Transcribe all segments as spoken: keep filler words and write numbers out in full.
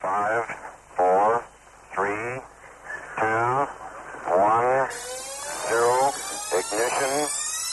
Five, four, three, two, one, zero, ignition,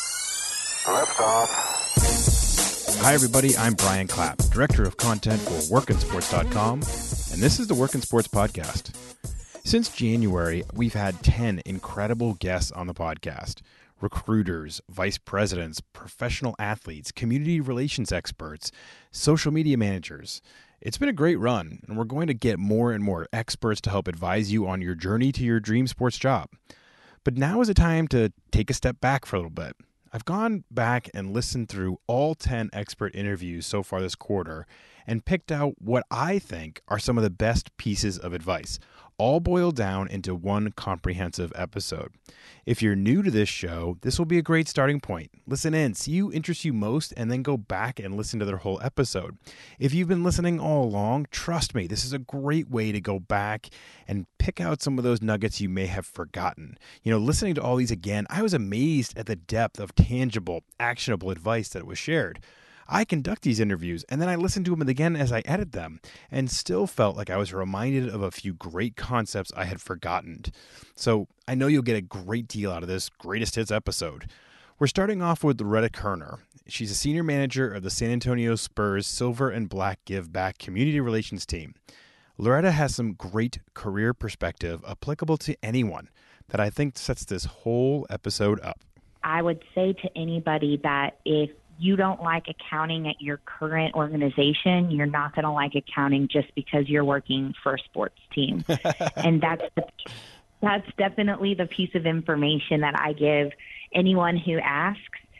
liftoff. Hi everybody, I'm Brian Clapp, Director of Content for workin sports dot com, and this is the Workin Sports Podcast. Since January, we've had ten incredible guests on the podcast. Recruiters, vice presidents, professional athletes, community relations experts, social media managers. It's been a great run, and we're going to get more and more experts to help advise you on your journey to your dream sports job. But now is the time to take a step back for a little bit. I've gone back and listened through all ten expert interviews so far this quarter and picked out what I think are some of the best pieces of advice, all boiled down into one comprehensive episode. If you're new to this show, this will be a great starting point. Listen in, see who interests you most, and then go back and listen to their whole episode. If you've been listening all along, trust me, this is a great way to go back and pick out some of those nuggets you may have forgotten. You know, listening to all these again, I was amazed at the depth of tangible, actionable advice that was shared. I conduct these interviews, and then I listen to them again as I edit them, and still felt like I was reminded of a few great concepts I had forgotten. So I know you'll get a great deal out of this greatest hits episode. We're starting off with Loretta Kerner. She's a senior manager of the San Antonio Spurs Silver and Black Give Back community relations team. Loretta has some great career perspective applicable to anyone that I think sets this whole episode up. I would say to anybody that if you don't like accounting at your current organization, you're not going to like accounting just because you're working for a sports team. And that's the, that's definitely the piece of information that I give anyone who asks.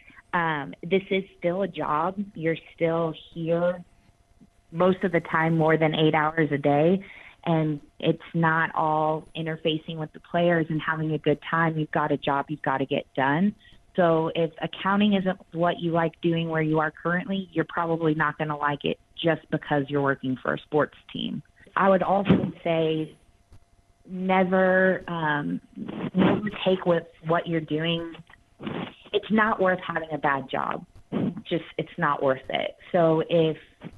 Um, this is still a job. You're still here most of the time more than eight hours a day. And it's not all interfacing with the players and having a good time. You've got a job you've got to get done. So if accounting isn't what you like doing where you are currently, you're probably not going to like it just because you're working for a sports team. I would also say never, um, never take with what you're doing. It's not worth having a bad job. Just, it's not worth it. So if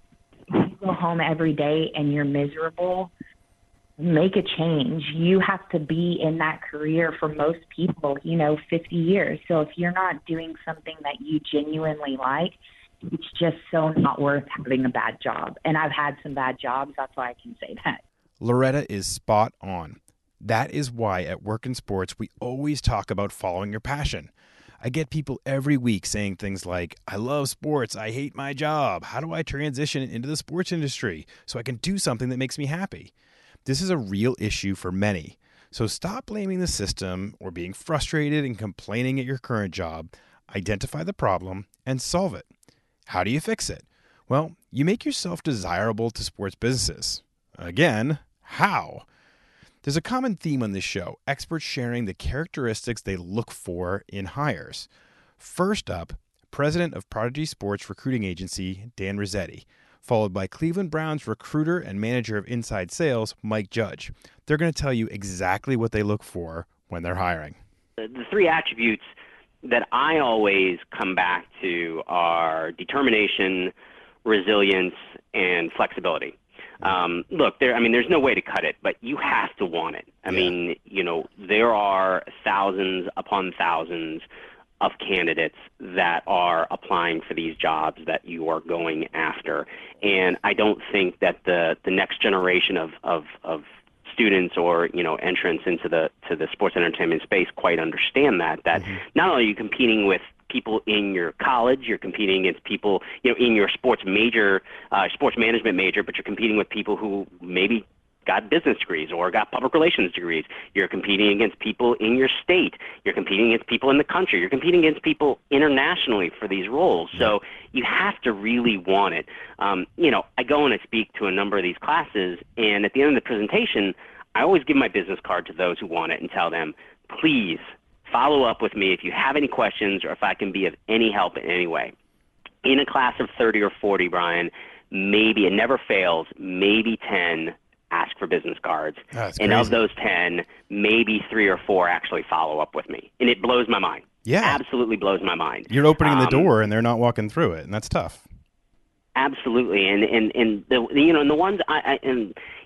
you go home every day and you're miserable, make a change. You have to be in that career for most people, you know, fifty years. So if you're not doing something that you genuinely like, it's just so not worth having a bad job. And I've had some bad jobs. That's why I can say that. Loretta is spot on. That is why at Workin Sports, we always talk about following your passion. I get people every week saying things like, I love sports, I hate my job. How do I transition into the sports industry so I can do something that makes me happy? This is a real issue for many. So stop blaming the system or being frustrated and complaining at your current job. Identify the problem and solve it. How do you fix it? Well, you make yourself desirable to sports businesses. Again, how? There's a common theme on this show, experts sharing the characteristics they look for in hires. First up, President of Prodigy Sports Recruiting Agency, Dan Rossetti, followed by Cleveland Browns recruiter and manager of inside sales, Mike Judge. They're going to tell you exactly what they look for when they're hiring. The, the three attributes that I always come back to are determination, resilience, and flexibility. Um, look, there. I mean, there's no way to cut it, but you have to want it. I yeah. mean, you know, there are thousands upon thousands of candidates that are applying for these jobs that you are going after. And I don't think that the, the next generation of, of, of students or, you know, entrants into the to the sports entertainment space quite understand that, that mm-hmm. not only are you competing with people in your college, you're competing against people, you know, in your sports major, uh, sports management major, but you're competing with people who maybe got business degrees or got public relations degrees. You're competing against people in your state. You're competing against people in the country. You're competing against people internationally for these roles. So you have to really want it. Um, you know, I go and I speak to a number of these classes, and at the end of the presentation, I always give my business card to those who want it and tell them, please follow up with me if you have any questions or if I can be of any help in any way. In a class of thirty or forty, Brian, maybe, it never fails, maybe ten ask for business cards. That's and crazy. Of those ten, maybe three or four actually follow up with me. And it blows my mind. Yeah. Absolutely blows my mind. You're opening um, the door and they're not walking through it, and that's tough. Absolutely. And, and, and the, you know, and the ones I, I and,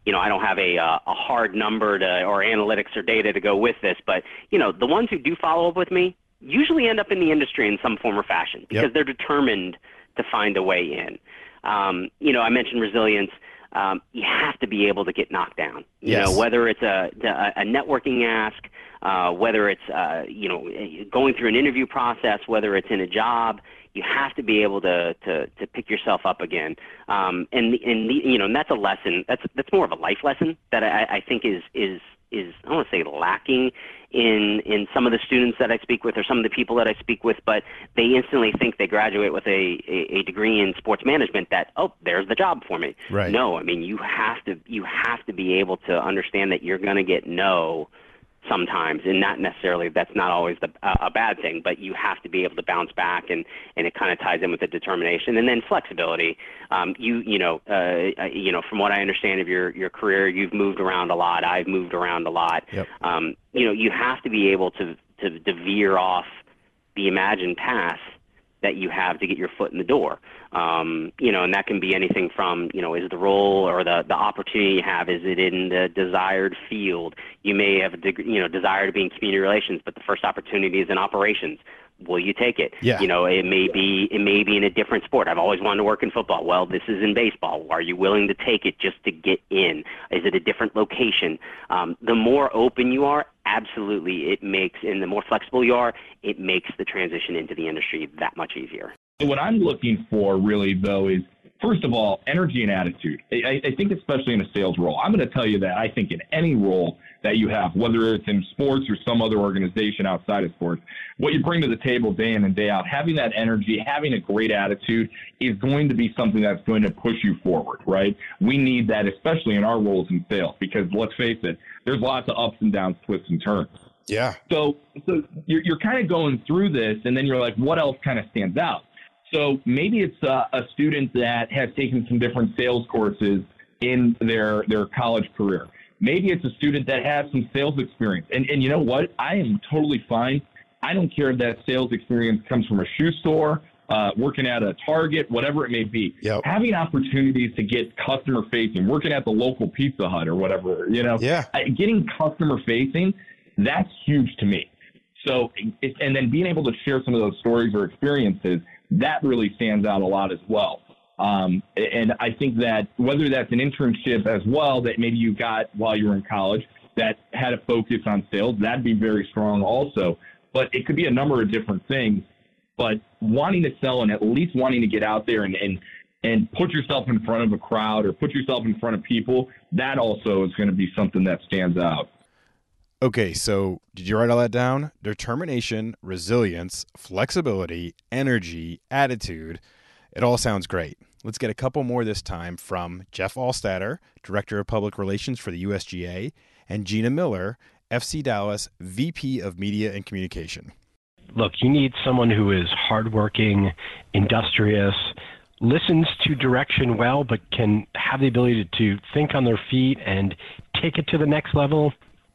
you know, I don't have a uh, a hard number to or analytics or data to go with this, but you know, the ones who do follow up with me usually end up in the industry in some form or fashion because Yep. they're determined to find a way in. Um, you know, I mentioned resilience. Um, you have to be able to get knocked down. You Yes. know, whether it's a a networking ask, uh, whether it's uh, you know going through an interview process, whether it's in a job, you have to be able to to, to pick yourself up again. Um, and and the, you know, and that's a lesson. That's that's more of a life lesson that I, I think is is is I don't want to say lacking in in some of the students that I speak with or some of the people that I speak with, but they instantly think they graduate with a, a, a degree in sports management that, oh, there's the job for me. Right. No, I mean, you have to you have to be able to understand that you're going to get no sometimes, and not necessarily that's not always the, uh, a bad thing, but you have to be able to bounce back, and, and it kind of ties in with the determination and then flexibility. Um, you you know uh, you know from what I understand of your your career, you've moved around a lot. I've moved around a lot. Yep. Um, you know you have to be able to, to to veer off the imagined path that you have to get your foot in the door. Um, you know, and that can be anything from, you know, is the role or the, the opportunity you have, is it in the desired field? You may have a deg- you know, desire to be in community relations, but the first opportunity is in operations. Will you take it? Yeah. You know, it may be it may be in a different sport. I've always wanted to work in football. Well, this is in baseball. Are you willing to take it just to get in? Is it a different location? Um, the more open you are, absolutely, it makes, and the more flexible you are, it makes the transition into the industry that much easier. What I'm looking for really, though, is, first of all, energy and attitude. I, I think especially in a sales role. I'm going to tell you that I think in any role that you have, whether it's in sports or some other organization outside of sports, what you bring to the table day in and day out, having that energy, having a great attitude is going to be something that's going to push you forward, right? We need that, especially in our roles in sales, because let's face it, there's lots of ups and downs, twists and turns. Yeah. So, so you're, you're kind of going through this, and then you're like, what else kind of stands out? So maybe it's a, a student that has taken some different sales courses in their, their college career. Maybe it's a student that has some sales experience. And, and you know what? I am totally fine. I don't care if that sales experience comes from a shoe store, uh, working at a Target, whatever it may be. Yep. Having opportunities to get customer facing, working at the local Pizza Hut or whatever, you know, Yeah. getting customer facing, that's huge to me. So, and then being able to share some of those stories or experiences, that really stands out a lot as well. Um, and I think that whether that's an internship as well that maybe you got while you were in college that had a focus on sales, that'd be very strong also. But it could be a number of different things. But wanting to sell and at least wanting to get out there and, and, and put yourself in front of a crowd or put yourself in front of people, that also is going to be something that stands out. Okay, so did you write all that down? Determination, resilience, flexibility, energy, attitude. It all sounds great. Let's get a couple more this time from Jeff Allstatter, Director of Public Relations for the U S G A, and Gina Miller, F C Dallas V P of Media and Communication. Look, you need someone who is hardworking, industrious, listens to direction well, but can have the ability to think on their feet and take it to the next level.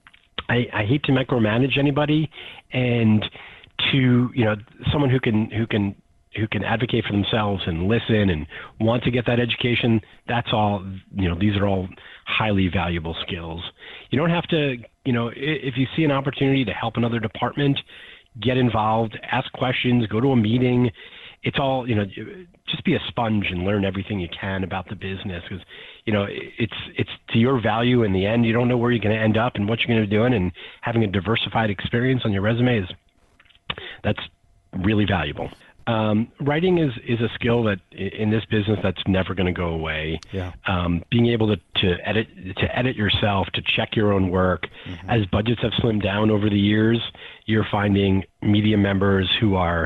I, I hate to micromanage anybody, and to, you know, someone who can who can who can advocate for themselves and listen and want to get that education. That's all, you know, these are all highly valuable skills. You don't have to, you know, if you see an opportunity to help another department, get involved, ask questions, go to a meeting. It's all, you know, just be a sponge and learn everything you can about the business, because, you know, it's it's to your value in the end. You don't know where you're going to end up and what you're going to be doing, and having a diversified experience on your resume is, that's really valuable. Um, writing is, is a skill that in this business that's never going to go away. Yeah. Um, being able to, to edit to edit yourself, to check your own work. Mm-hmm. As budgets have slimmed down over the years, you're finding media members who are,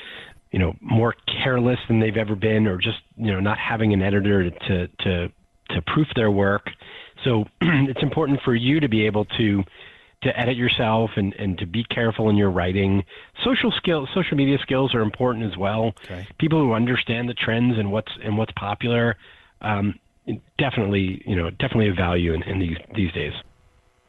you know, more careless than they've ever been, or just, you know, not having an editor to to to proof their work. So it's important for you to be able to to edit yourself and, and to be careful in your writing. Social skills, social media skills are important as well. Okay. People who understand the trends and what's and what's popular, um, definitely, you know, definitely a value in, in these these days.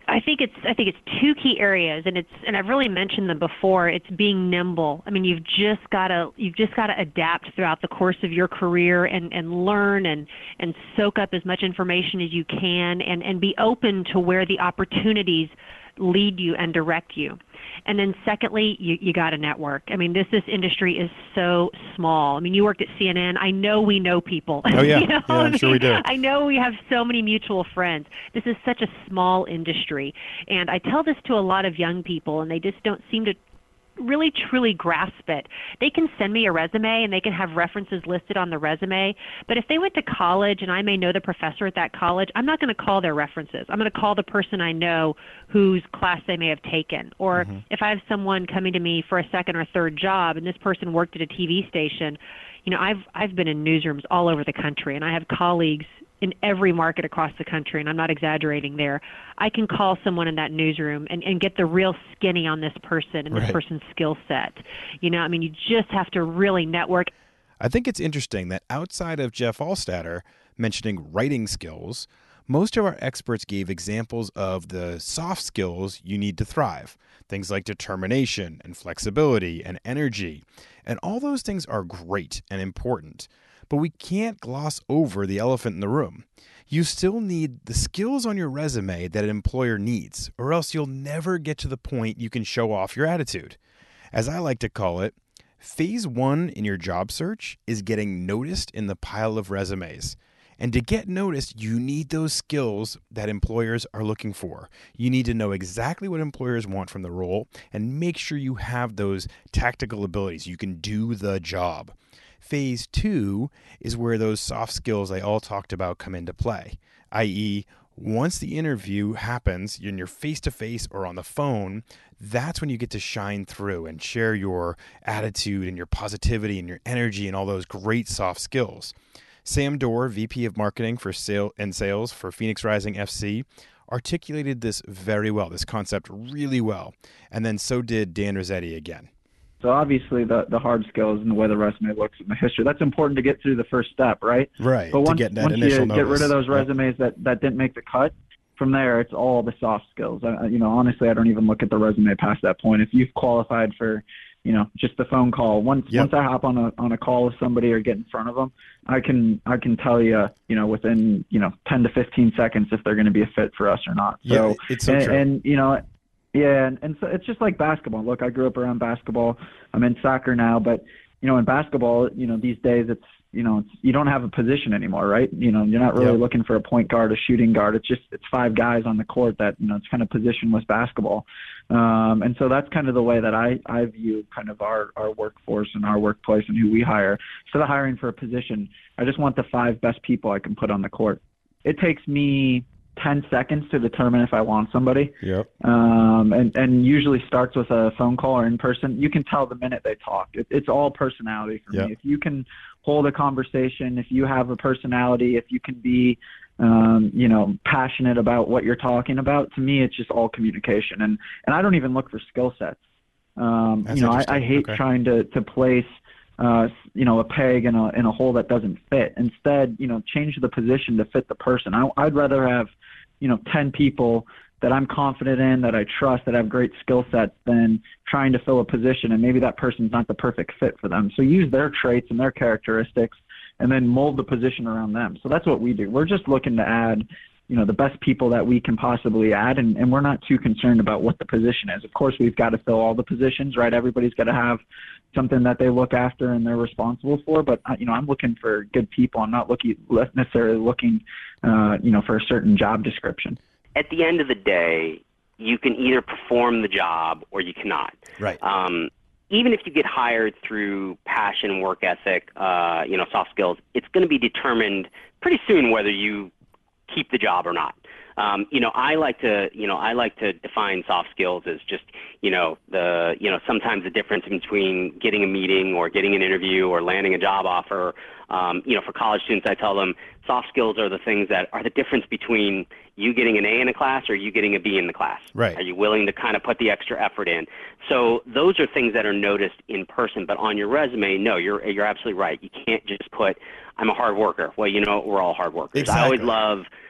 I think it's I think it's two key areas, and it's and I've really mentioned them before. It's being nimble. I mean, you've just got to you've just got to adapt throughout the course of your career and, and learn and and soak up as much information as you can, and, and be open to where the opportunities lead you and direct you. And then secondly, you, you got to network. I mean, this this industry is so small. I mean, you worked at C N N. I know we know people. Oh, yeah. you know? Yeah, I'm I mean, sure we do. I know we have so many mutual friends. This is such a small industry. And I tell this to a lot of young people, and they just don't seem to really truly grasp it. They can send me a resume and they can have references listed on the resume, but if they went to college and I may know the professor at that college, I'm not going to call their references. I'm going to call the person I know whose class they may have taken. Or mm-hmm. if I have someone coming to me for a second or third job and this person worked at a T V station, you know, I've I've been in newsrooms all over the country, and I have colleagues in every market across the country, and I'm not exaggerating there. I can call someone in that newsroom and, and get the real skinny on this person and this right. person's skill set. You know, I mean, you just have to really network. I think it's interesting that outside of Jeff Alstatter mentioning writing skills, most of our experts gave examples of the soft skills you need to thrive. Things like determination and flexibility and energy. And all those things are great and important. But we can't gloss over the elephant in the room. You still need the skills on your resume that an employer needs, or else you'll never get to the point you can show off your attitude. As I like to call it, phase one in your job search is getting noticed in the pile of resumes. And to get noticed, you need those skills that employers are looking for. You need to know exactly what employers want from the role and make sure you have those tactical abilities. You can do the job. Phase two is where those soft skills I all talked about come into play, that is, once the interview happens and you're face-to-face or on the phone, that's when you get to shine through and share your attitude and your positivity and your energy and all those great soft skills. Sam Dorr, V P of Marketing for sale and Sales for Phoenix Rising F C, articulated this very well, this concept really well, and then so did Dan Rossetti again. So obviously the, the hard skills and the way the resume looks in the history, that's important to get through the first step, right? Right, but once, to get that once initial you notice. get rid of those resumes yep. that, that didn't make the cut, from there it's all the soft skills. I, you know, honestly, I don't even look at the resume past that point. If you've qualified for, you know, just the phone call, once yep. once I hop on a on a call with somebody or get in front of them, I can I can tell you, you know, within, you know, ten to fifteen seconds if they're going to be a fit for us or not. Yeah, so, it's so and, true. And, you know, yeah, and, and so it's just like basketball. Look, I grew up around basketball. I'm in soccer now, but, you know, in basketball, you know, these days it's, you know, it's, you don't have a position anymore, right? You know, you're not really yep. looking for a point guard, a shooting guard. It's just, it's five guys on the court that, you know, it's kind of positionless basketball. Um, and so that's kind of the way that I, I view kind of our, our workforce and our workplace and who we hire. Instead of hiring for a position, I just want the five best people I can put on the court. It takes me ten seconds to determine if I want somebody. Yep. Um, and, and usually starts with a phone call or in person. You can tell the minute they talk. It, it's all personality for yep. me. If you can hold a conversation, if you have a personality, if you can be, um, you know, passionate about what you're talking about, to me, it's just all communication. And, and I don't even look for skill sets. Um, you know, I, I hate okay. trying to, to place, uh, you know, a peg in a, in a hole that doesn't fit. Instead, you know, change the position to fit the person. I, I'd rather have, you know, ten people that I'm confident in, that I trust, that have great skill sets, than trying to fill a position and maybe that person's not the perfect fit for them. So use their traits and their characteristics and then mold the position around them. So that's what we do. We're just looking to add, you know, the best people that we can possibly add, and, and we're not too concerned about what the position is. Of course, we've got to fill all the positions, right? Everybody's got to have something that they look after and they're responsible for, but, you know, I'm looking for good people. I'm not looking necessarily looking, uh, you know, for a certain job description. At the end of the day, you can either perform the job or you cannot. Right. Um, even if you get hired through passion, work ethic, uh, you know, soft skills, it's going to be determined pretty soon whether you keep the job or not. Um, you know, I like to, you know, I like to define soft skills as just, you know, the, you know, sometimes the difference between getting a meeting or getting an interview or landing a job offer. Um, you know, for college students, I tell them soft skills are the things that are the difference between you getting an A in a class or you getting a B in the class. Right. Are you willing to kind of put the extra effort in? So those are things that are noticed in person, but on your resume, no, you're you're absolutely right. You can't just put, I'm a hard worker. Well, you know, we're all hard workers. Exactly. I always love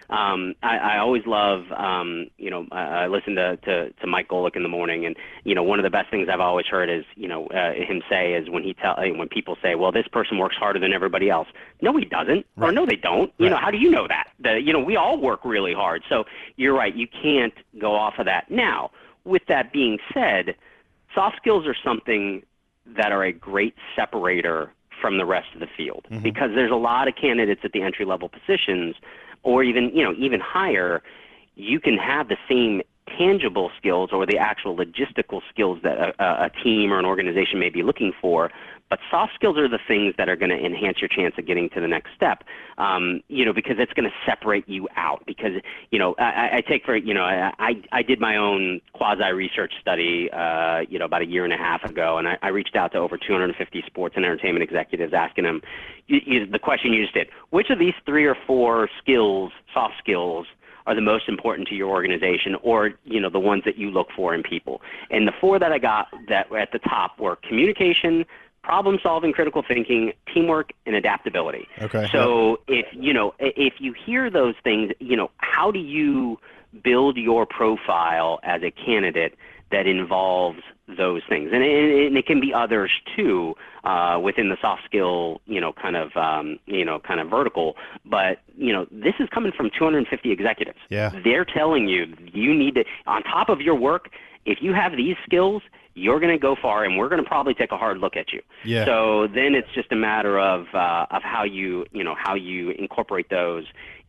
Um, I, I always love, um, you know, I, I listen to, to, to Mike Golick in the morning, and, you know, one of the best things I've always heard is, you know, uh, him say is when he tell when people say, well, this person works harder than everybody else. No, he doesn't. Right. Or no, they don't. You right. know, how do you know that? The, you know, we all work really hard. So you're right. You can't go off of that. Now, with that being said, soft skills are something that are a great separator from the rest of the field, mm-hmm. because there's a lot of candidates at the entry level positions, or even, you know, even higher. You can have the same tangible skills or the actual logistical skills that a, a team or an organization may be looking for, but soft skills are the things that are going to enhance your chance of getting to the next step, um, you know, because it's going to separate you out. Because, you know, I, I take for, you know, I, I did my own quasi-research study, uh, you know, about a year and a half ago, and I, I reached out to over two hundred fifty sports and entertainment executives asking them, you, you, the question you just did, which of these three or four skills, soft skills, are the most important to your organization, or, you know, the ones that you look for in people? And the four that I got that were at the top were communication, problem solving, critical thinking, teamwork, and adaptability. Okay. So if, you know, if you hear those things, you know, how do you build your profile as a candidate that involves those things? And it, and it can be others too, uh, within the soft skill, you know, kind of, um, you know, kind of vertical. But, you know, this is coming from two hundred fifty executives. Yeah. They're telling you, you need to, on top of your work, if you have these skills, you're going to go far, and we're going to probably take a hard look at you. Yeah. So then it's just a matter of uh, of how you, you know, how you incorporate those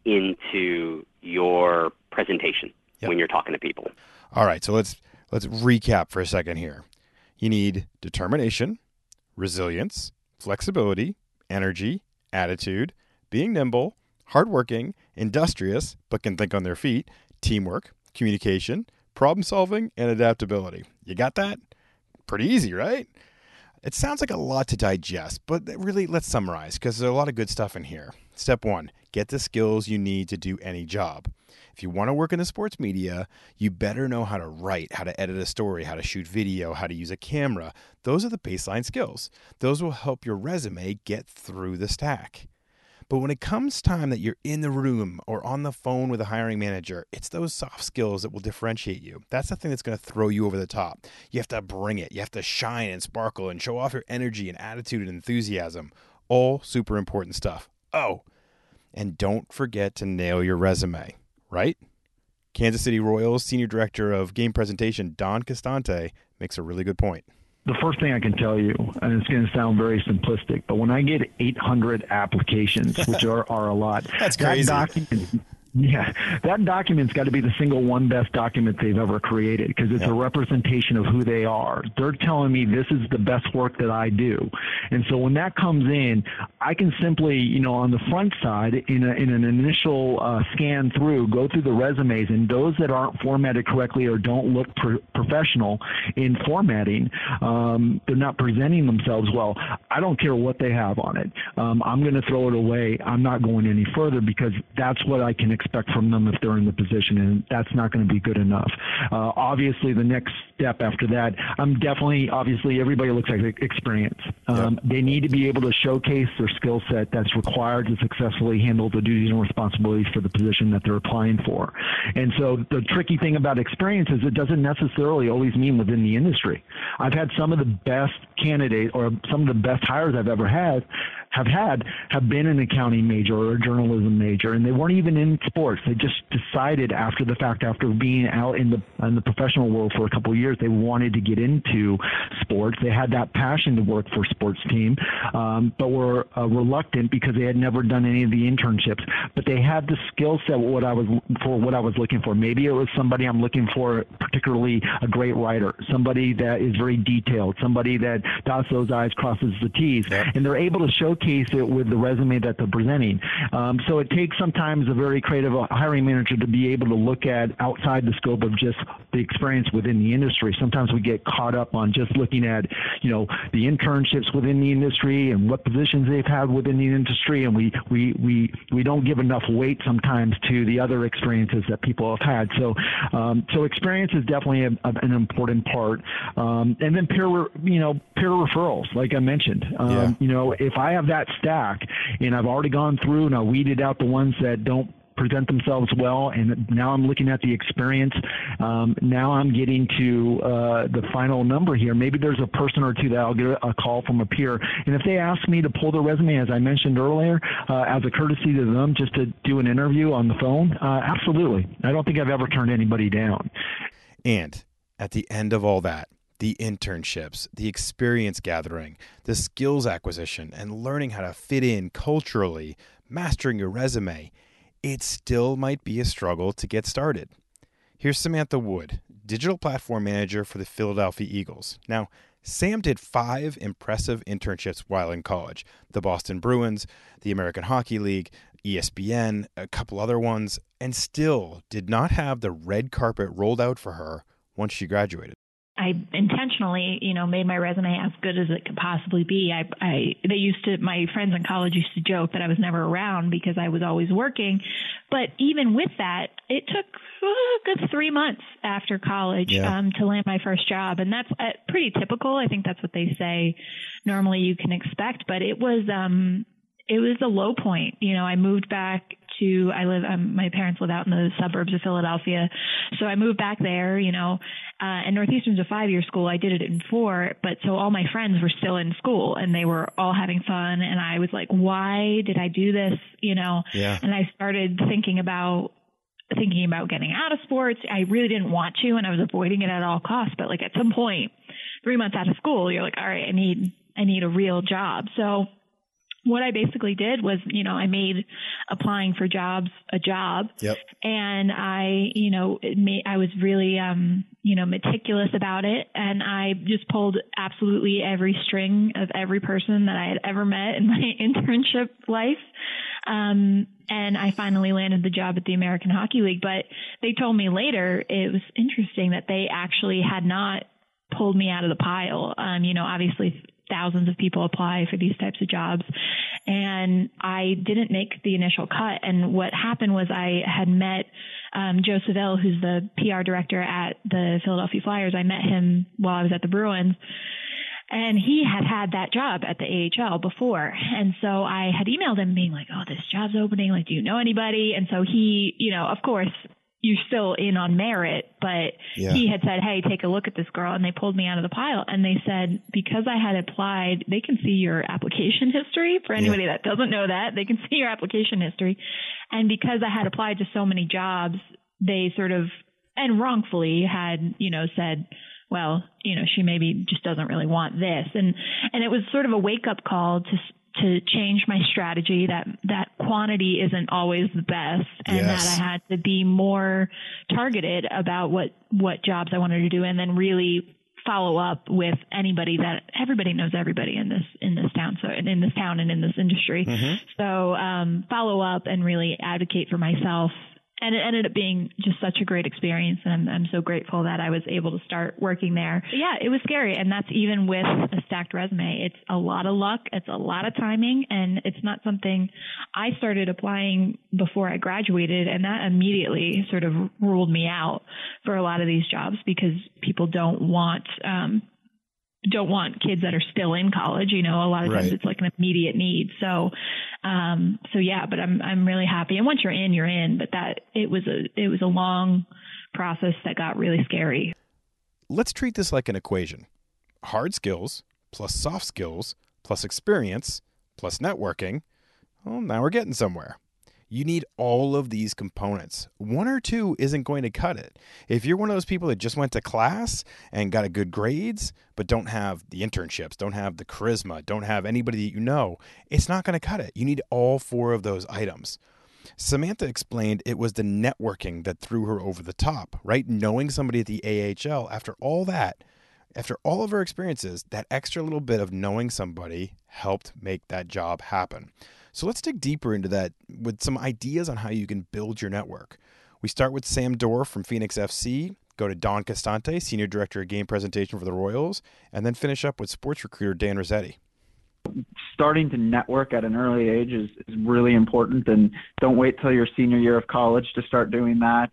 into your presentation yep. when you're talking to people. All right, so let's let's recap for a second here. You need determination, resilience, flexibility, energy, attitude, being nimble, hardworking, industrious, but can think on their feet, teamwork, communication, problem solving, and adaptability. You got that? Pretty easy, right? It sounds like a lot to digest, but really, let's summarize, because there's a lot of good stuff in here. Step one, get the skills you need to do any job. If you want to work in the sports media, you better know how to write, how to edit a story, how to shoot video, how to use a camera. Those are the baseline skills. Those will help your resume get through the stack. But when it comes time that you're in the room or on the phone with a hiring manager, it's those soft skills that will differentiate you. That's the thing that's going to throw you over the top. You have to bring it. You have to shine and sparkle and show off your energy and attitude and enthusiasm. All super important stuff. Oh, and don't forget to nail your resume, right? Kansas City Royals Senior Director of Game Presentation, Don Costante, makes a really good point. The first thing I can tell you, and it's going to sound very simplistic, but when I get eight hundred applications, which are, are a lot, that's crazy. That document, yeah, that document's got to be the single one best document they've ever created, because it's yep. a representation of who they are. They're telling me this is the best work that I do. And so when that comes in, I can simply, you know, on the front side, in, a, in an initial uh, scan through, go through the resumes, and those that aren't formatted correctly or don't look pro- professional in formatting, um, they're not presenting themselves well. I don't care what they have on it. Um, I'm going to throw it away. I'm not going any further, because that's what I can expect from them if they're in the position, and that's not going to be good enough. Uh, obviously, the next step after that, I'm definitely, obviously, everybody looks like experience. Um, yep. They need to be able to showcase their skill set that's required to successfully handle the duties and responsibilities for the position that they're applying for. And so the tricky thing about experience is it doesn't necessarily always mean within the industry. I've had some of the best candidates, or some of the best hires I've ever had, have had have been an accounting major or a journalism major, and they weren't even in sports. They just decided after the fact, after being out in the in the professional world for a couple of years, they wanted to get into sports. They had that passion to work for a sports team, um, but were uh, reluctant because they had never done any of the internships. But they had the skill set what I was for what I was looking for. Maybe it was somebody I'm looking for, particularly a great writer, somebody that is very detailed, somebody that dots those I's, crosses the T's, yeah. and they're able to showcase it with the resume that they're presenting. Um, so it takes sometimes a very creative hiring manager to be able to look at outside the scope of just the experience within the industry. Sometimes we get caught up on just looking at, you know, the internships within the industry and what positions they've had within the industry, and we we we, we don't give enough weight sometimes to the other experiences that people have had. So um, so experience is definitely a, a, an important part. Um, and then peer, you know, peer referrals, like I mentioned. Um, yeah. You know, if I have that stack and I've already gone through and I weeded out the ones that don't present themselves well, and now I'm looking at the experience. Um, now I'm getting to uh, the final number here. Maybe there's a person or two that I'll get a call from a peer, and if they ask me to pull their resume, as I mentioned earlier, uh, as a courtesy to them, just to do an interview on the phone, uh, absolutely. I don't think I've ever turned anybody down. And at the end of all that, the internships, the experience gathering, the skills acquisition, and learning how to fit in culturally, mastering your resume, it still might be a struggle to get started. Here's Samantha Wood, digital platform manager for the Philadelphia Eagles. Now, Sam did five impressive internships while in college: the Boston Bruins, the American Hockey League, E S P N, a couple other ones, and still did not have the red carpet rolled out for her once she graduated. I intentionally, you know, made my resume as good as it could possibly be. I, I, they used to, my friends in college used to joke that I was never around because I was always working. But even with that, it took oh, a good three months after college yeah. um, to land my first job. And that's uh, pretty typical. I think that's what they say normally you can expect. But it was, um, it was a low point. You know, I moved back to, I live, um, my parents live out in the suburbs of Philadelphia. So I moved back there, you know, uh, and Northeastern's a five-year school. I did it in four, but so all my friends were still in school and they were all having fun. And I was like, why did I do this? You know, yeah. And I started thinking about, thinking about getting out of sports. I really didn't want to, and I was avoiding it at all costs. But like at some point, three months out of school, you're like, all right, I need, I need a real job. So what I basically did was, you know, I made applying for jobs a job. Yep. And I, you know, it made, I was really, um, you know, meticulous about it. And I just pulled absolutely every string of every person that I had ever met in my internship life. Um, and I finally landed the job at the American Hockey League. But they told me later, it was interesting that they actually had not pulled me out of the pile. Um, you know, obviously thousands of people apply for these types of jobs, and I didn't make the initial cut. And what happened was I had met um, Joe Savelle, who's the P R director at the Philadelphia Flyers. I met him while I was at the Bruins, and he had had that job at the A H L before. And so I had emailed him being like, oh, this job's opening. Like, do you know anybody? And so he, you know, of course, you're still in on merit, but yeah. he had said, hey, take a look at this girl. And they pulled me out of the pile. And they said, because I had applied, they can see your application history. For anybody yeah. that doesn't know that, they can see your application history. And because I had applied to so many jobs, they sort of, and wrongfully had, you know, said, well, you know, she maybe just doesn't really want this. And, and it was sort of a wake up call to, to change my strategy, that, that quantity isn't always the best, and yes. that I had to be more targeted about what, what jobs I wanted to do, and then really follow up with anybody that everybody knows everybody in this, in this town. So in this town and in this industry. Mm-hmm. So, um, follow up and really advocate for myself. And it ended up being just such a great experience. And I'm, I'm so grateful that I was able to start working there. But yeah, it was scary. And that's even with a stacked resume. It's a lot of luck. It's a lot of timing. And it's not something I started applying before I graduated. And that immediately sort of ruled me out for a lot of these jobs, because people don't want, um, don't want kids that are still in college. You know, a lot of times right. it's like an immediate need. So, um, so yeah, but I'm, I'm really happy. And once you're in, you're in, but that it was a, it was a long process that got really scary. Let's treat this like an equation. Hard skills plus soft skills plus experience plus networking. Well, now we're getting somewhere. You need all of these components. One or two isn't going to cut it. If you're one of those people that just went to class and got a good grades, but don't have the internships, don't have the charisma, don't have anybody that you know, it's not going to cut it. You need all four of those items. Samantha explained it was the networking that threw her over the top, right? Knowing somebody at the A H L, after all that, after all of her experiences, that extra little bit of knowing somebody helped make that job happen. So let's dig deeper into that with some ideas on how you can build your network. We start with Sam Dorr from Phoenix F C, go to Don Costante, Senior Director of Game Presentation for the Royals, and then finish up with sports recruiter Dan Rossetti. Starting to network at an early age is, is really important, and don't wait till your senior year of college to start doing that.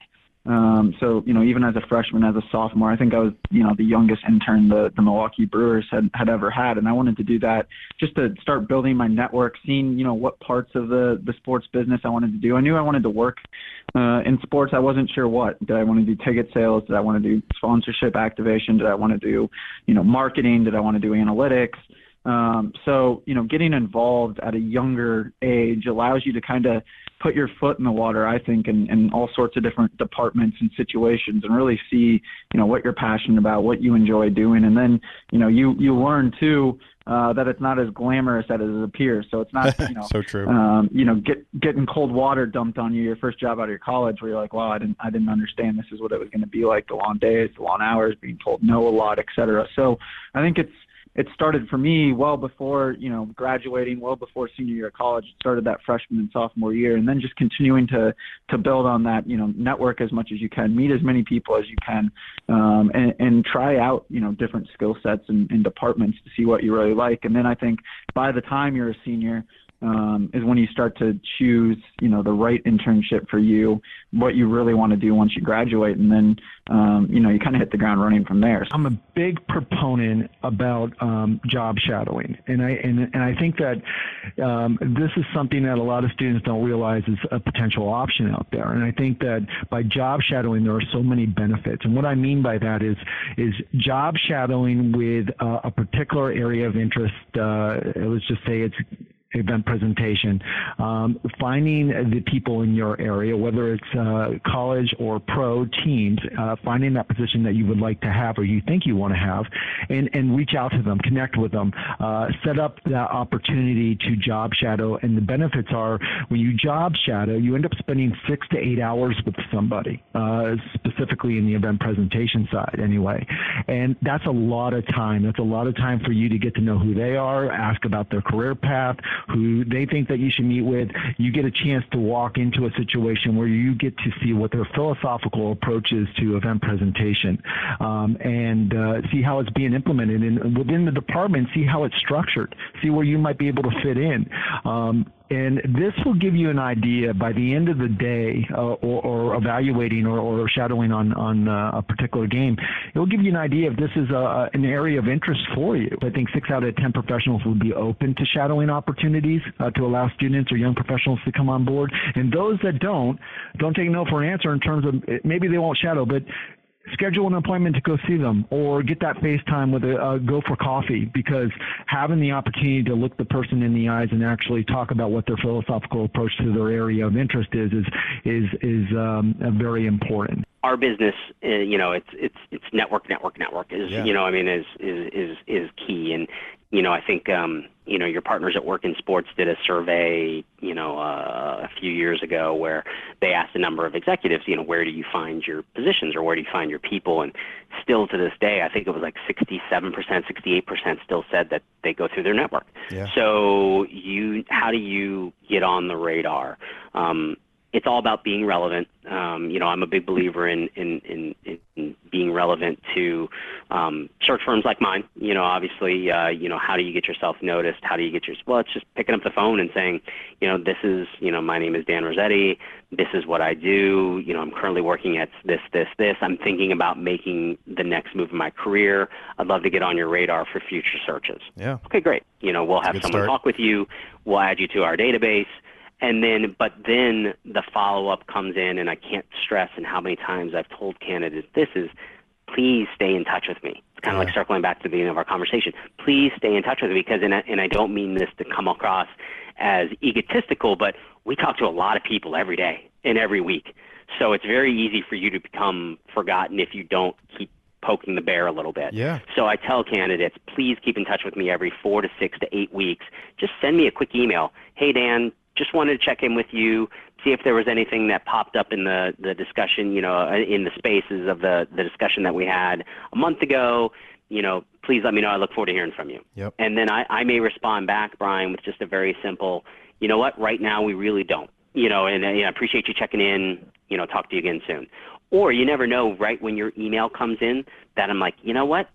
Um, so, you know, even as a freshman, as a sophomore, I think I was, you know, the youngest intern the, the Milwaukee Brewers had, had ever had. And I wanted to do that just to start building my network, seeing, you know, what parts of the, the sports business I wanted to do. I knew I wanted to work uh, in sports. I wasn't sure what. Did I want to do ticket sales? Did I want to do sponsorship activation? Did I want to do, you know, marketing? Did I want to do analytics? Um, so, you know, getting involved at a younger age allows you to kind of put your foot in the water, I think, in, in all sorts of different departments and situations, and really see, you know, what you're passionate about, what you enjoy doing. And then, you know, you, you learn too, uh, that it's not as glamorous as it appears. So it's not, you know, so true. Um, you know, get, getting cold water dumped on you your first job out of your college, where you're like, wow, I didn't, I didn't understand this is what it was going to be like, the long days, the long hours, being told no a lot, et cetera. So I think it's, it started for me well before, you know, graduating, well before senior year of college. It started that freshman and sophomore year, and then just continuing to to build on that, you know, network as much as you can, meet as many people as you can, um, and, and try out, you know, different skill sets and, and departments to see what you really like. And then I think by the time you're a senior, um, is when you start to choose, you know, the right internship for you, what you really want to do once you graduate. And then, um, you know, you kind of hit the ground running from there. I'm a big proponent about um, job shadowing. And I, and, and I think that um, this is something that a lot of students don't realize is a potential option out there. And I think that by job shadowing, there are so many benefits. And what I mean by that is, is job shadowing with uh, a particular area of interest. Uh, let's just say it's event presentation, um, finding the people in your area, whether it's uh, college or pro teams, uh, finding that position that you would like to have or you think you want to have, and, and reach out to them, connect with them, uh, set up that opportunity to job shadow. And the benefits are, when you job shadow, you end up spending six to eight hours with somebody, uh, specifically in the event presentation side anyway. And that's a lot of time. That's a lot of time for you to get to know who they are, ask about their career path, who they think that you should meet with. You get a chance to walk into a situation where you get to see what their philosophical approach is to event presentation, um, and uh, see how it's being implemented. And within the department, see how it's structured, see where you might be able to fit in. Um, And this will give you an idea by the end of the day, uh, or, or evaluating or, or shadowing on, on uh, a particular game. It will give you an idea if this is a, an area of interest for you. I think six out of ten professionals would be open to shadowing opportunities uh, to allow students or young professionals to come on board. And those that don't, don't take no for an answer in terms of maybe they won't shadow, but schedule an appointment to go see them, or get that FaceTime with a uh, go for coffee, because having the opportunity to look the person in the eyes and actually talk about what their philosophical approach to their area of interest is is is is um, very important. Our business, uh, you know, it's it's it's network, network, network is Yeah. you know, I mean, is is is is key. And you know, I think um, you know, your partners at Work in Sports did a survey, you know, uh, a few years ago where they asked a number of executives, you know, where do you find your positions or where do you find your people? And still to this day, I think it was like sixty-seven percent, sixty-eight percent still said that they go through their network. Yeah. So you, how do you get on the radar? Um, It's all about being relevant. Um, you know, I'm a big believer in in, in, in being relevant to um, search firms like mine. You know, obviously, uh, you know, how do you get yourself noticed? How do you get your, well, it's just picking up the phone and saying, you know, this is, you know, my name is Dan Rossetti. This is what I do. You know, I'm currently working at this, this, this. I'm thinking about making the next move in my career. I'd love to get on your radar for future searches. Yeah. Okay, great. You know, we'll have Good someone start. talk with you. We'll add you to our database. And then, but then the follow-up comes in, and I can't stress and how many times I've told candidates this is, please stay in touch with me. It's kind of Yeah. like circling back to the beginning of our conversation. Please stay in touch with me, because, and I, and I don't mean this to come across as egotistical, but we talk to a lot of people every day and every week. So it's very easy for you to become forgotten if you don't keep poking the bear a little bit. Yeah. So I tell candidates, please keep in touch with me every four to six to eight weeks. Just send me a quick email. Hey, Dan, just wanted to check in with you, see if there was anything that popped up in the, the discussion, you know, in the spaces of the, the discussion that we had a month ago. You know, please let me know. I look forward to hearing from you. Yep. And then I, I may respond back, Brian, with just a very simple, you know what, right now we really don't. You know, and, and I appreciate you checking in, you know, talk to you again soon. Or you never know, right when your email comes in, that I'm like, you know what,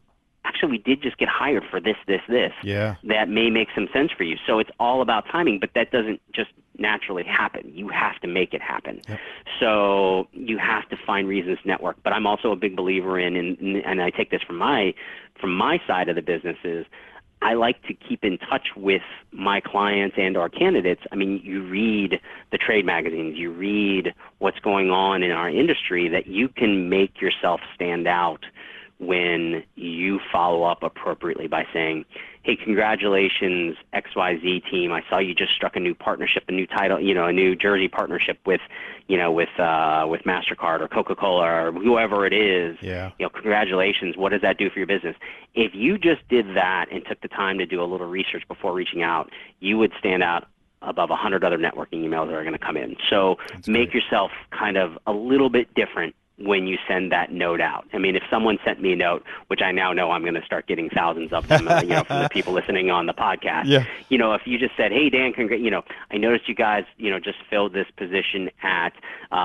actually, we did just get hired for this, this, this. Yeah. That may make some sense for you. So it's all about timing, but that doesn't just naturally happen. You have to make it happen. Yep. So you have to find reasons to network. But I'm also a big believer in, in, and I take this from my from my side of the business, is I like to keep in touch with my clients and our candidates. I mean, you read the trade magazines, you read what's going on in our industry, that you can make yourself stand out when you follow up appropriately by saying, hey, congratulations, X Y Z team. I saw you just struck a new partnership, a new title, you know, a new jersey partnership with, you know, with uh, with MasterCard or Coca-Cola or whoever it is. Yeah. You know, congratulations. What does that do for your business? If you just did that and took the time to do a little research before reaching out, you would stand out above a hundred other networking emails that are going to come in. So That's make great. yourself kind of a little bit different when you send that note out. I mean, if someone sent me a note, which I now know I'm going to start getting thousands of them, uh, you know, from the people listening on the podcast. Yeah. You know, if you just said, hey, Dan, congr- you know, I noticed you guys, you know, just filled this position at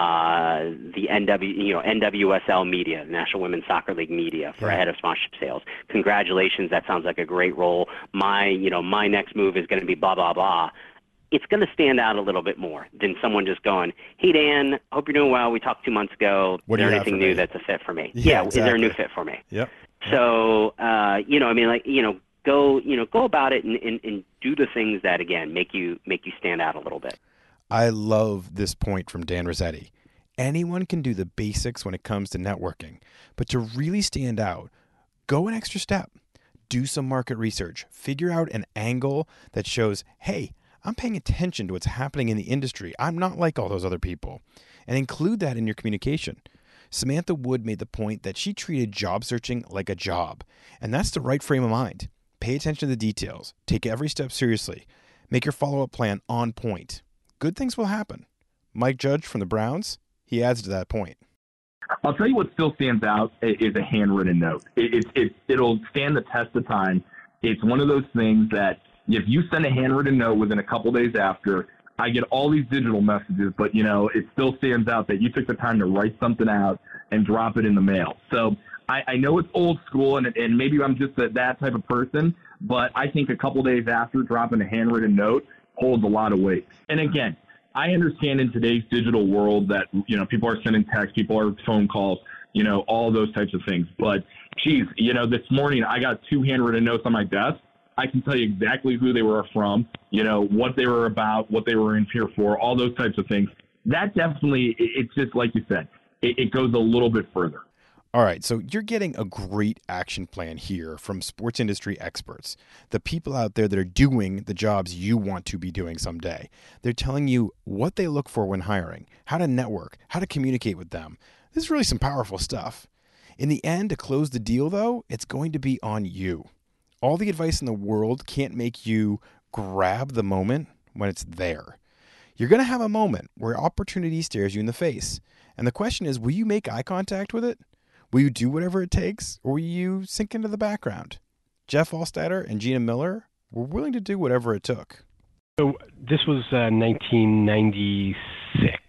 uh, the N W, you know, N W S L Media, National Women's Soccer League Media, for Yeah. a head of sponsorship sales. Congratulations. That sounds like a great role. My, you know, my next move is going to be blah, blah, blah. It's going to stand out a little bit more than someone just going, hey, Dan, hope you're doing well. We talked two months ago. What do is there you have anything for new me? that's a fit for me? Yeah, Is there a new exactly. fit for me? Yep. So, uh, you know, I mean, like, you know, go, you know, go about it and, and, and do the things that, again, make you make you stand out a little bit. I love this point from Dan Rossetti. Anyone can do the basics when it comes to networking, but to really stand out, go an extra step. Do some market research. Figure out an angle that shows, hey, I'm paying attention to what's happening in the industry. I'm not like all those other people. And include that in your communication. Samantha Wood made the point that she treated job searching like a job. And that's the right frame of mind. Pay attention to the details. Take every step seriously. Make your follow-up plan on point. Good things will happen. Mike Judge from the Browns, he adds to that point. I'll tell you what still stands out is a handwritten note. It, it, it, it'll stand the test of time. It's one of those things that if you send a handwritten note within a couple days after, I get all these digital messages, but, you know, it still stands out that you took the time to write something out and drop it in the mail. So I, I know it's old school, and, and maybe I'm just a, that type of person, but I think a couple days after dropping a handwritten note holds a lot of weight. And again, I understand in today's digital world that, you know, people are sending texts, people are phone calls, you know, all those types of things. But, geez, you know, this morning I got two handwritten notes on my desk. I can tell you exactly who they were from, you know, what they were about, what they were in here for, all those types of things. That definitely, it's just like you said, it, it goes a little bit further. All right, so you're getting a great action plan here from sports industry experts, the people out there that are doing the jobs you want to be doing someday. They're telling you what they look for when hiring, how to network, how to communicate with them. This is really some powerful stuff. In the end, to close the deal, though, it's going to be on you. All the advice in the world can't make you grab the moment when it's there. You're going to have a moment where opportunity stares you in the face. And the question is, will you make eye contact with it? Will you do whatever it takes, or will you sink into the background? Jeff Allstatter and Gina Miller were willing to do whatever it took. So this was uh, nineteen ninety-six,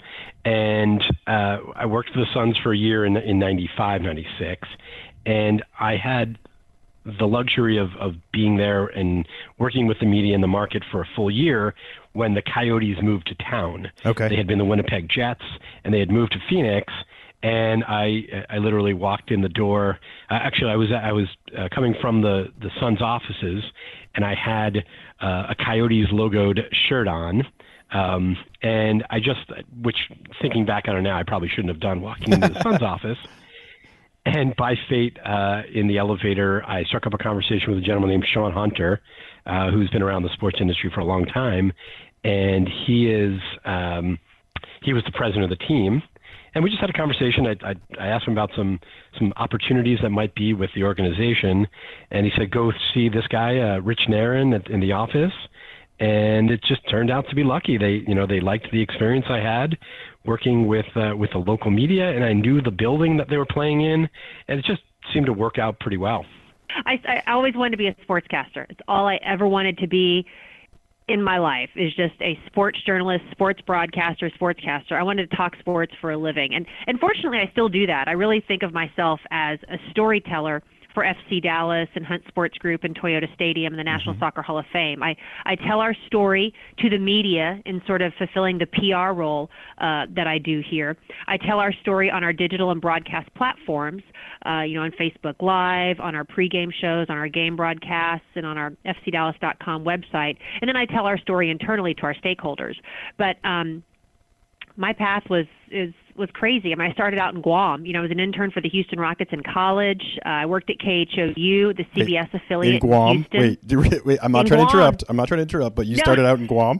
and uh, I worked for the Suns for a year in, in ninety-five, ninety-six, and I had the luxury of, of being there and working with the media in the market for a full year when the Coyotes moved to town. Okay. They had been the Winnipeg Jets, and they had moved to Phoenix, and I I literally walked in the door. Uh, actually, I was I was uh, coming from the, the Suns offices, and I had uh, a Coyotes logoed shirt on. Um, and I just, which thinking back on it now, I probably shouldn't have done, walking into the Suns office. And by fate, uh, in the elevator, I struck up a conversation with a gentleman named Sean Hunter, uh, who's been around the sports industry for a long time. And he is, um, he was the president of the team. And we just had a conversation. I, I, I asked him about some, some opportunities that might be with the organization. And he said, go see this guy, uh, Rich Nairn, at, in the office. And it just turned out to be lucky. They, you know, they liked the experience I had working with uh, with the local media, and I knew the building that they were playing in, and it just seemed to work out pretty well. I, I always wanted to be a sportscaster. It's all I ever wanted to be in my life, is just a sports journalist, sports broadcaster, sportscaster. I wanted to talk sports for a living. And, and fortunately, I still do that. I really think of myself as a storyteller for F C Dallas and Hunt Sports Group and Toyota Stadium and the National mm-hmm. Soccer Hall of Fame. I, I tell our story to the media in sort of fulfilling the P R role uh, that I do here. I tell our story on our digital and broadcast platforms, uh, you know, on Facebook Live, on our pregame shows, on our game broadcasts, and on our F C Dallas dot com website. And then I tell our story internally to our stakeholders. But um, my path was is was crazy. I mean, I started out in Guam. You know, I was an intern for the Houston Rockets in college. Uh, I worked at K H O U, the C B S wait, affiliate in Guam. in Houston. Wait, do, wait, I'm not in trying Guam. to interrupt. I'm not trying to interrupt, but you no. started out in Guam.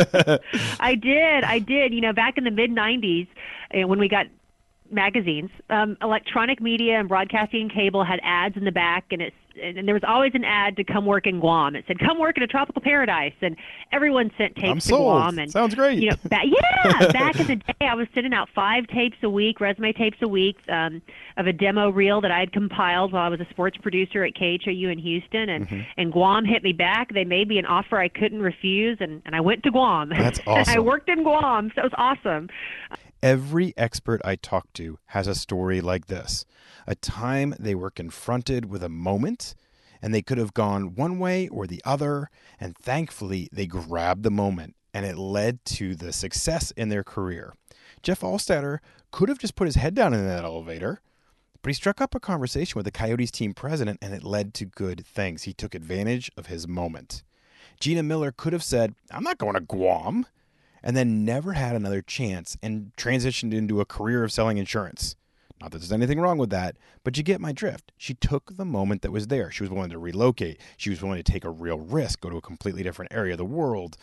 I did. I did. You know, back in the mid nineties, uh, when we got magazines, um, electronic media and broadcasting and cable had ads in the back, and it's and there was always an ad to come work in Guam. It said, "Come work in a tropical paradise," and everyone sent tapes I'm to sold. Guam. And sounds great. You know, ba- yeah, back in the day, I was sending out five tapes a week, resume tapes a week, um, of a demo reel that I had compiled while I was a sports producer at K H O U in Houston. And mm-hmm. and Guam hit me back. They made me an offer I couldn't refuse, and, and I went to Guam. That's awesome. I worked in Guam, so it was awesome. Every expert I talk to has a story like this, a time they were confronted with a moment and they could have gone one way or the other, and thankfully they grabbed the moment and it led to the success in their career. Jeff Alstatter could have just put his head down in that elevator, but he struck up a conversation with the Coyotes team president and it led to good things. He took advantage of his moment. Gina Miller could have said, "I'm not going to Guam," and then never had another chance and transitioned into a career of selling insurance. Not that there's anything wrong with that, but you get my drift. She took the moment that was there. She was willing to relocate. She was willing to take a real risk, go to a completely different area of the world.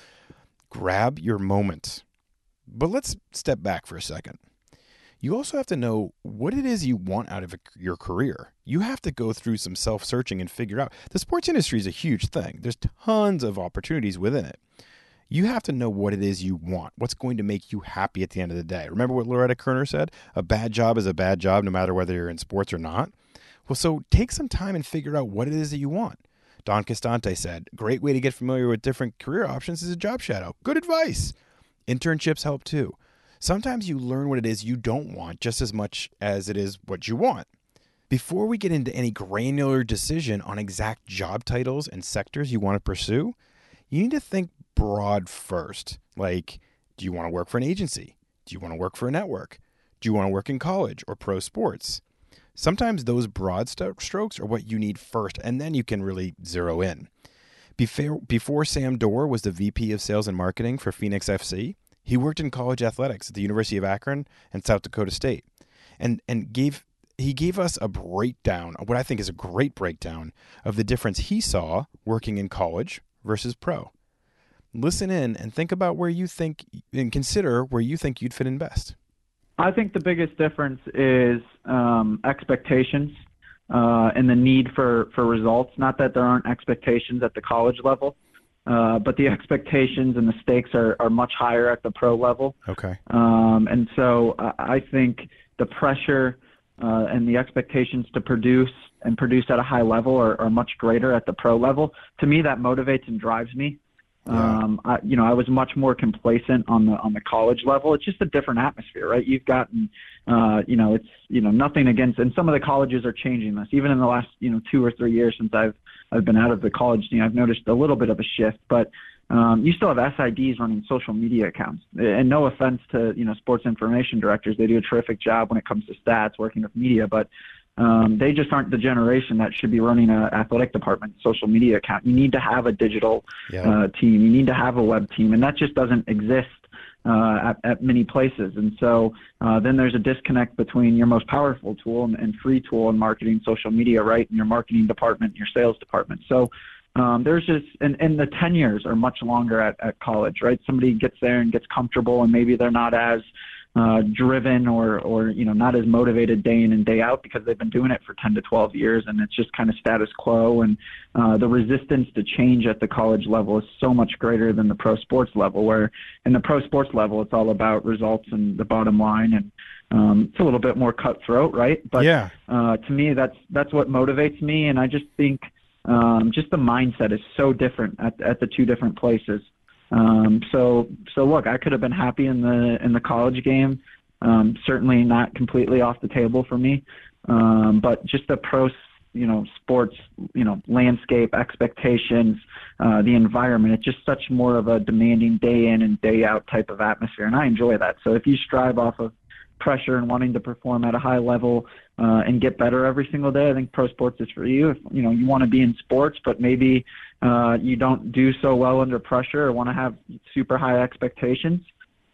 Grab your moment. But let's step back for a second. You also have to know what it is you want out of your career. You have to go through some self-searching and figure out. The sports industry is a huge thing. There's tons of opportunities within it. You have to know what it is you want, what's going to make you happy at the end of the day. Remember what Loretta Kerner said? A bad job is a bad job no matter whether you're in sports or not. Well, so take some time and figure out what it is that you want. Don Costante said, great way to get familiar with different career options is a job shadow. Good advice. Internships help too. Sometimes you learn what it is you don't want just as much as it is what you want. Before we get into any granular decision on exact job titles and sectors you want to pursue, you need to think broad first. Like, do you want to work for an agency? Do you want to work for a network? Do you want to work in college or pro sports? Sometimes those broad st- strokes are what you need first, and then you can really zero in. Before, before Sam Dorr was the V P of Sales and Marketing for Phoenix F C, he worked in college athletics at the University of Akron and South Dakota State, and and gave he gave us a breakdown, what I think is a great breakdown of the difference he saw working in college versus pro. Listen in and think about where you think and consider where you think you'd fit in best. I think the biggest difference is um, expectations uh, and the need for, for results. Not that there aren't expectations at the college level, uh, but the expectations and the stakes are, are much higher at the pro level. Okay. Um, and so I think the pressure uh, and the expectations to produce and produce at a high level are, are much greater at the pro level. To me, that motivates and drives me. Yeah. Um, I, you know, I was much more complacent on the on the college level. It's just a different atmosphere, right? You've gotten, uh, you know, it's you know nothing against, and some of the colleges are changing this. Even in the last you know two or three years since I've I've been out of the college scene, I've noticed a little bit of a shift. But um, you still have S I Ds running social media accounts, and no offense to you know sports information directors, they do a terrific job when it comes to stats, working with media, but Um, they just aren't the generation that should be running an athletic department, social media account. You need to have a digital yeah. uh, team. You need to have a web team, and that just doesn't exist uh, at, at many places. And so uh, then there's a disconnect between your most powerful tool and, and free tool in marketing social media, right, and your marketing department, your sales department. So um, there's just and, – and the tenures are much longer at, at college, right? Somebody gets there and gets comfortable, and maybe they're not as – Uh, driven or, or, you know, not as motivated day in and day out because they've been doing it for ten to twelve years and it's just kind of status quo. And uh, the resistance to change at the college level is so much greater than the pro sports level, where in the pro sports level, it's all about results and the bottom line. And um, it's a little bit more cutthroat, right? But yeah. uh, to me, that's, that's what motivates me. And I just think um, just the mindset is so different at, at the two different places. Um, so, so look, I could have been happy in the, in the college game. Um, certainly not completely off the table for me. Um, but just the pro you know, sports, you know, landscape, expectations, uh, the environment. It's just such more of a demanding day in and day out type of atmosphere, and I enjoy that. So if you strive off of pressure and wanting to perform at a high level uh, and get better every single day, I think pro sports is for you. If, you know, you want to be in sports, but maybe uh, you don't do so well under pressure or want to have super high expectations,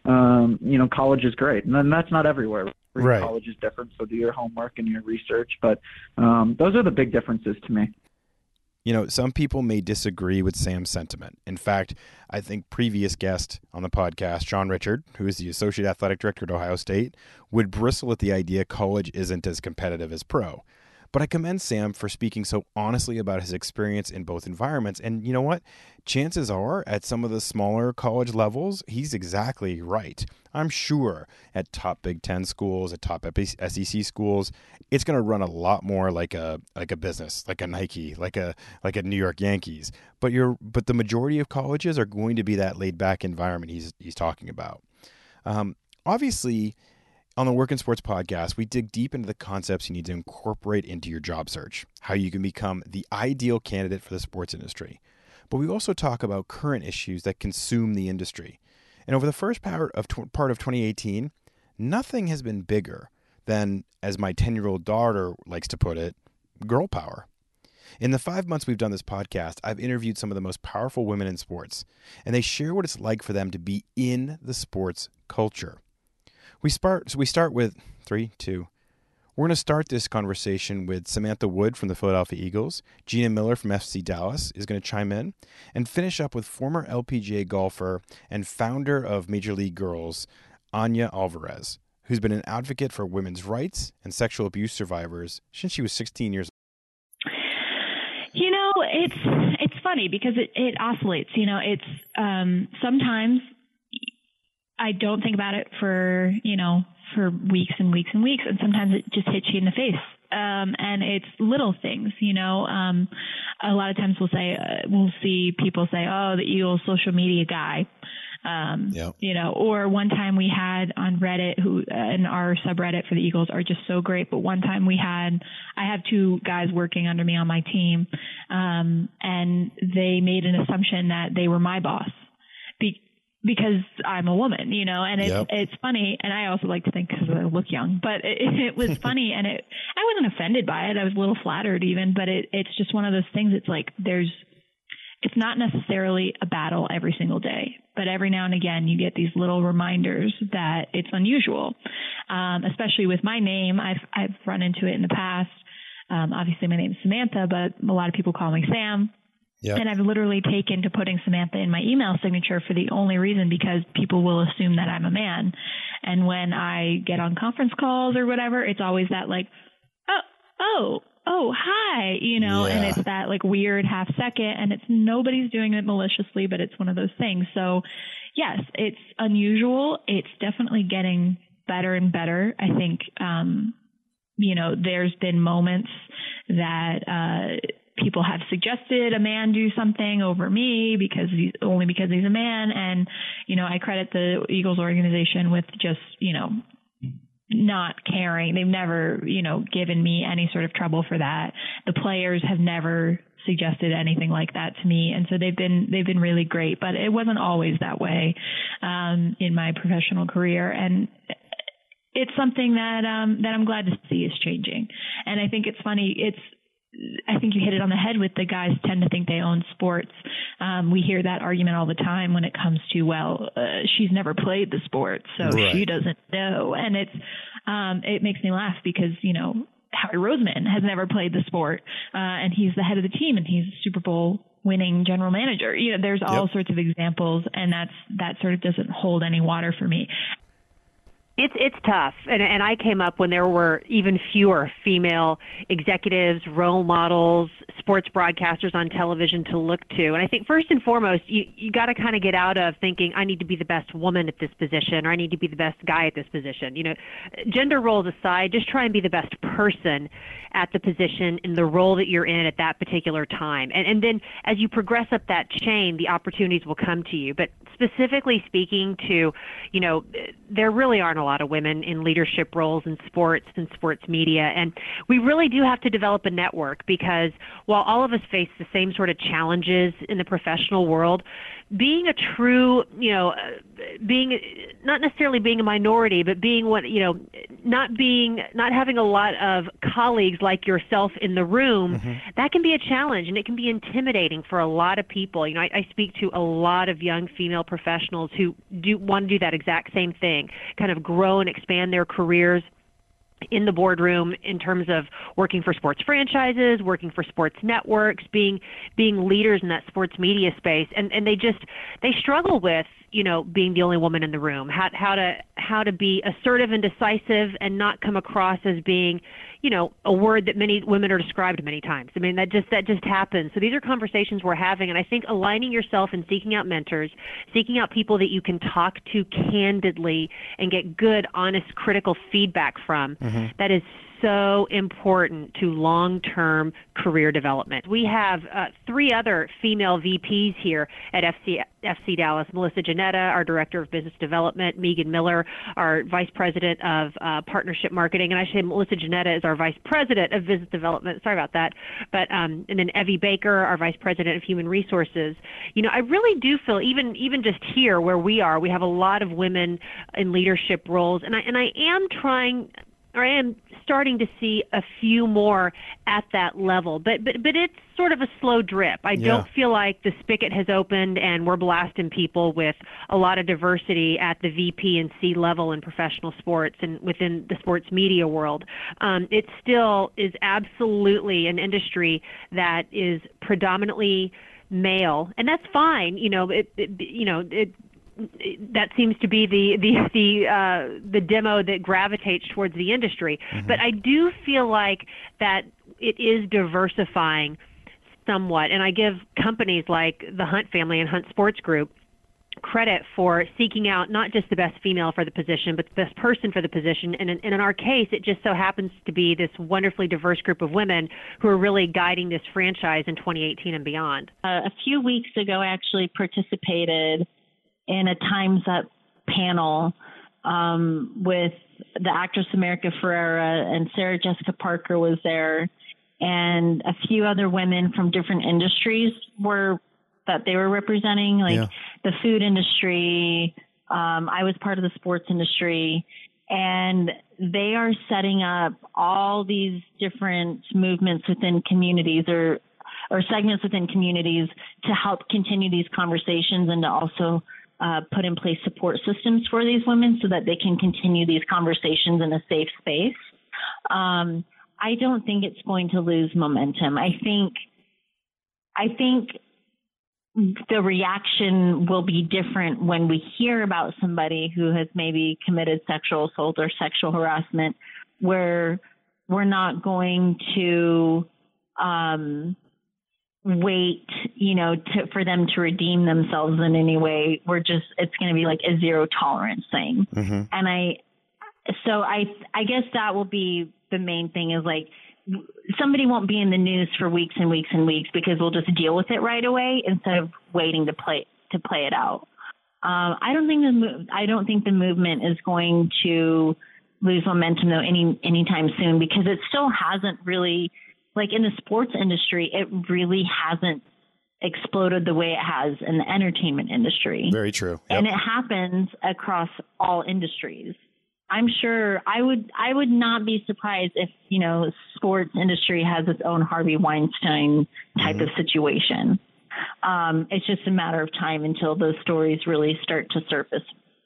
um, you know, college is great. And then that's not everywhere. Right. College is different, so do your homework and your research. But um, those are the big differences to me. You know, some people may disagree with Sam's sentiment. In fact, I think previous guest on the podcast, Sean Richard, who is the Associate Athletic Director at Ohio State, would bristle at the idea college isn't as competitive as pro. But I commend Sam for speaking so honestly about his experience in both environments. And you know what? Chances are at some of the smaller college levels, he's exactly right. I'm sure at top Big Ten schools, at top S E C schools, it's going to run a lot more like a like a business, like a Nike, like a like a New York Yankees. But you're but the majority of colleges are going to be that laid back environment he's he's talking about. Um, obviously, on the Work in Sports podcast, we dig deep into the concepts you need to incorporate into your job search, how you can become the ideal candidate for the sports industry. But we also talk about current issues that consume the industry. And over the first part of part of twenty eighteen, nothing has been bigger than, as my ten-year-old daughter likes to put it, girl power. In the five months we've done this podcast, I've interviewed some of the most powerful women in sports, and they share what it's like for them to be in the sports culture. We start, so we start with three, two. We're going to start this conversation with Samantha Wood from the Philadelphia Eagles. Gina Miller from F C Dallas is going to chime in, and finish up with former L P G A golfer and founder of Major League Girls, Anya Alvarez, who's been an advocate for women's rights and sexual abuse survivors since she was sixteen years old. You know, it's it's funny because it, it oscillates. You know, it's um, sometimes I don't think about it for, you know, for weeks and weeks and weeks. And sometimes it just hits you in the face. Um, and it's little things, you know, um, a lot of times we'll say, uh, we'll see people say, oh, the Eagles social media guy. Um, yep. You know, or one time we had on Reddit who, uh, and our subreddit for the Eagles are just so great. But one time we had, I have two guys working under me on my team. Um, and they made an assumption that they were my boss. Be- because I'm a woman, you know, and it's, yep. it's funny. And I also like to think because I look young, but it, it was funny and it, I wasn't offended by it. I was a little flattered even, but it, it's just one of those things. It's like, there's, it's not necessarily a battle every single day, but every now and again, you get these little reminders that it's unusual. Um, especially with my name. I've, I've run into it in the past. Um, obviously my name is Samantha, but a lot of people call me Sam. Yep. And I've literally taken to putting Samantha in my email signature for the only reason because people will assume that I'm a man. And when I get on conference calls or whatever, it's always that like, oh, oh, oh, hi, you know, yeah. And it's that like weird half second and it's nobody's doing it maliciously, but it's one of those things. So yes, it's unusual. It's definitely getting better and better. I think, um, you know, there's been moments that, uh, people have suggested a man do something over me because he's only because he's a man. And, you know, I credit the Eagles organization with just, you know, not caring. They've never, you know, given me any sort of trouble for that. The players have never suggested anything like that to me. And so they've been, they've been really great, but it wasn't always that way, um, in my professional career. And it's something that, um, that I'm glad to see is changing. And I think it's funny. It's, I think you hit it on the head with the guys tend to think they own sports. Um, we hear that argument all the time when it comes to, well, uh, she's never played the sport, so right. She doesn't know. And it's, um, it makes me laugh because, you know, Howie Roseman has never played the sport, uh, and he's the head of the team and he's a Super Bowl winning general manager. You know, there's all yep. sorts of examples, and that's, that sort of doesn't hold any water for me. It's it's tough, and and I came up when there were even fewer female executives, role models, sports broadcasters on television to look to. And I think first and foremost, you you got to kind of get out of thinking I need to be the best woman at this position or I need to be the best guy at this position. You know, gender roles aside, just try and be the best person at the position in the role that you're in at that particular time. And and then as you progress up that chain, the opportunities will come to you. But specifically speaking to, you know, there really aren't a lot of women in leadership roles in sports and sports media. And we really do have to develop a network, because while all of us face the same sort of challenges in the professional world, being a true, you know, being not necessarily being a minority, but being what, you know, not being, not having a lot of colleagues like yourself in the room, mm-hmm. that can be a challenge, and it can be intimidating for a lot of people. You know, I, I speak to a lot of young female professionals who do want to do that exact same thing, kind of grow and expand their careers in the boardroom in terms of working for sports franchises, working for sports networks, being being leaders in that sports media space, and and they just they struggle with, you know, being the only woman in the room, how how to how to be assertive and decisive and not come across as being, you know, a word that many women are described many times. I mean, that just that just happens. So these are conversations we're having, and I think aligning yourself and seeking out mentors, seeking out people that you can talk to candidly and get good, honest, critical feedback from, mm-hmm. that is so important to long-term career development. We have uh, three other female V Ps here at F C, F C Dallas: Melissa Janetta, our Director of Business Development; Megan Miller, our Vice President of uh, Partnership Marketing. And I should say Melissa Janetta is our Vice President of Business Development. Sorry about that. But um, and then Evie Baker, our Vice President of Human Resources. You know, I really do feel, even even just here where we are, we have a lot of women in leadership roles, and I and I am trying. Or I am starting to see a few more at that level, but but but it's sort of a slow drip. I Yeah. don't feel like the spigot has opened and we're blasting people with a lot of diversity at the V P and C level in professional sports and within the sports media world. Um, it still is absolutely an industry that is predominantly male, and that's fine. You know, it, it you know it. that seems to be the the the uh, the demo that gravitates towards the industry. Mm-hmm. But I do feel like that it is diversifying somewhat, and I give companies like the Hunt family and Hunt Sports Group credit for seeking out not just the best female for the position, but the best person for the position. And in, and in our case, it just so happens to be this wonderfully diverse group of women who are really guiding this franchise in twenty eighteen and beyond. Uh, a few weeks ago, I actually participated in a Time's Up panel um, with the actress America Ferrera, and Sarah Jessica Parker was there, and a few other women from different industries were that they were representing, like yeah. the food industry. Um, I was part of the sports industry, and they are setting up all these different movements within communities or or segments within communities to help continue these conversations and to also Uh, put in place support systems for these women so that they can continue these conversations in a safe space. Um, I don't think it's going to lose momentum. I think, I think the reaction will be different when we hear about somebody who has maybe committed sexual assault or sexual harassment, where we're not going to, um, wait, you know, to, for them to redeem themselves in any way. We're just, it's going to be like a zero tolerance thing. Mm-hmm. And I, so I, I guess that will be the main thing, is like, somebody won't be in the news for weeks and weeks and weeks because we'll just deal with it right away instead of waiting to play, to play it out. Um, I don't think the, I don't think the movement is going to lose momentum though any, anytime soon, because it still hasn't really, like in the sports industry, it really hasn't exploded the way it has in the entertainment industry. Very true. Yep. And it happens across all industries. I'm sure I would, I would not be surprised if, you know, sports industry has its own Harvey Weinstein type mm-hmm. of situation. Um, it's just a matter of time until those stories really start to surface.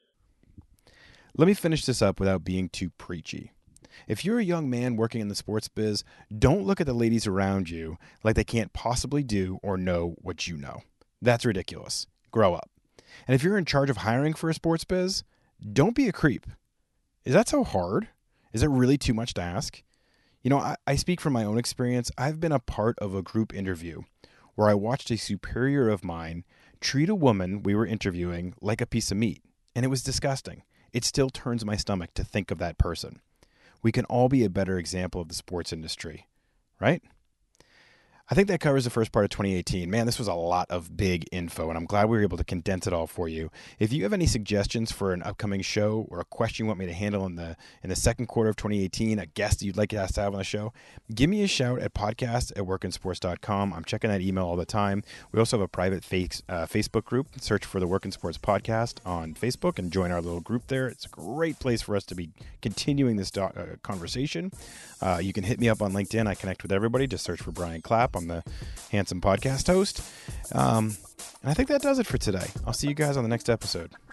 Let me finish this up without being too preachy. If you're a young man working in the sports biz, don't look at the ladies around you like they can't possibly do or know what you know. That's ridiculous. Grow up. And if you're in charge of hiring for a sports biz, don't be a creep. Is that so hard? Is it really too much to ask? You know, I, I speak from my own experience. I've been a part of a group interview where I watched a superior of mine treat a woman we were interviewing like a piece of meat. And it was disgusting. It still turns my stomach to think of that person. We can all be a better example of the sports industry, right? I think that covers the first part of twenty eighteen. Man, this was a lot of big info, and I'm glad we were able to condense it all for you. If you have any suggestions for an upcoming show or a question you want me to handle in the in the second quarter of twenty eighteen, a guest you'd like us to have on the show, give me a shout at podcast at workin sports dot com. I'm checking that email all the time. We also have a private face, uh, Facebook group. Search for the Workin' Sports Podcast on Facebook and join our little group there. It's a great place for us to be continuing this do- uh, conversation. Uh, you can hit me up on LinkedIn. I connect with everybody. Just search for Brian Clapp. I'm the handsome podcast host. Um, and I think that does it for today. I'll see you guys on the next episode.